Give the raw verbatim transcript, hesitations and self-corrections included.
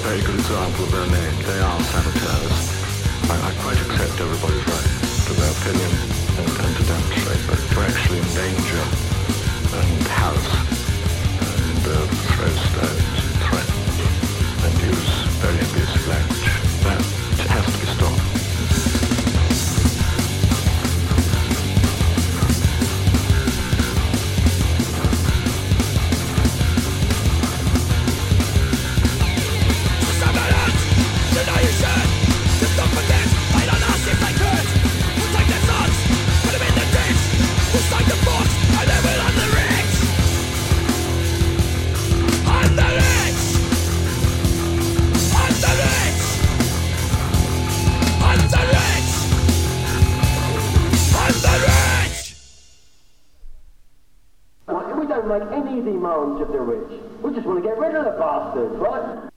very good example of their name. They are saboteurs. I, I quite accept everybody's right to their opinion and, and to demonstrate, but to actually endanger and harass and uh, throw stones and threaten and use very abusive language, that has to be stopped. Make any demands of the rich. We just want to get rid of the bastards, right?